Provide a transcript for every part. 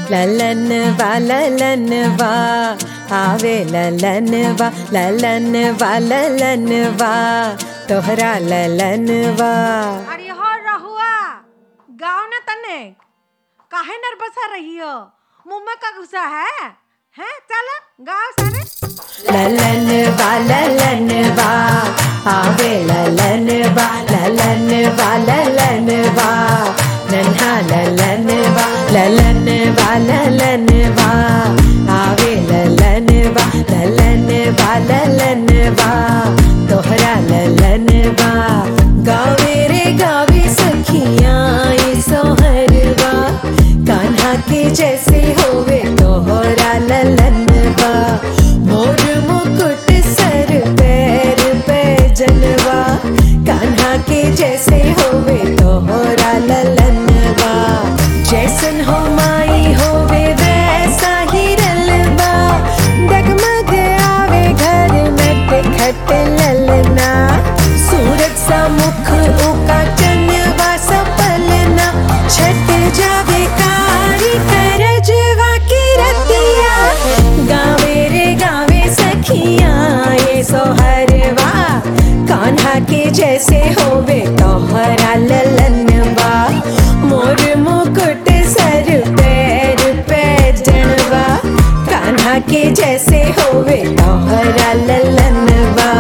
ललनवा आवे ललनवा तोहरा ललनवा। अरे हो रहुआ गाँव न तने काहे नर्वस रही हो? मुंह में का घुसा है? चला गाँव सारे। ललनवा आवे ललनवा नन्हा ललनवा आवे ललनवा तोहरा ललनवा। गावे रे गावे सखियाँ ये सोहरवा कान्हा के जैसे होवे तोहरा ललनवा। मोर मुकुट सर पैर पे जनवा कान्हा के जैसे होवे तोहरा ललनवा। जैसन हो माई होवे वैसा ही रलवा डगमग आवे घर में खट ललना। सूरज सा मुख उका चंदवा सा पलना छट जावे कारी करजवा की रतिया। गावे रे गावे सखियाँ ये सोहरवा कान्हा के जैसे होवे तोहरा ललनवा। मोर मुकुट सर पैर पे जनवा कान्हा के जैसे होवे तोहरा ललनवा।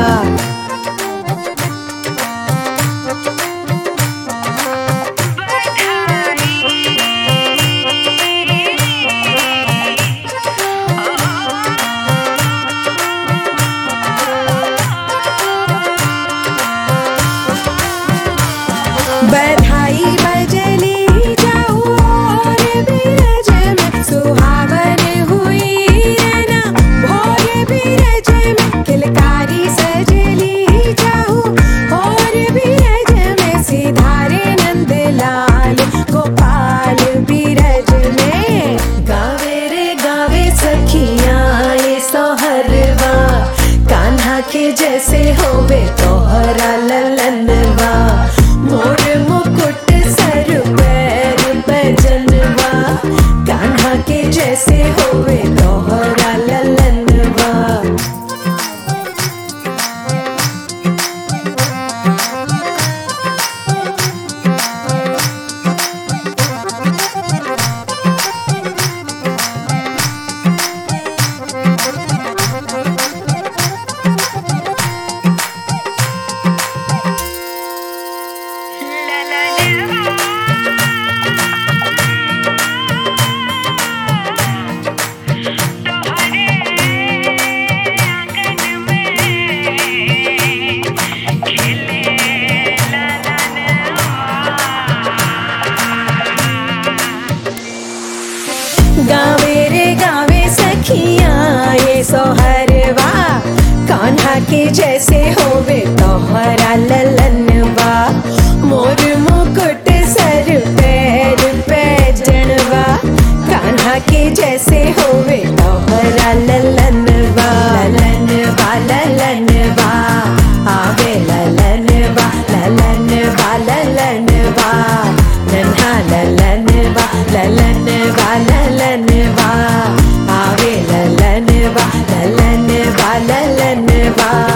बधाई बजली जाऊ और बिरज में सुहावन हुई ना। भोर बिरज में किलकारी सजली जाऊ और बिरज में सिधारे नंदलाल गोपाल बिरज में। गावे रे गावे सखियाँ ये सोहरवा कान्हा के जैसे होवे तोहरा ललनवा। मोर मुकुट सर पैर पे जनवा कान्हा के जैसे होवे तोहरा ललनवा। गावे रे गावे सखियाँ ये सोहरवा कान्हा के जैसे होवे तोहरा ललनवा। मोर मुकुट सर पैर पे जनवा कान्हा के जैसे होवे तोहरा ललनवा। ललनवा आवे ललनवा नन्हा ललनवा आवे ललनवा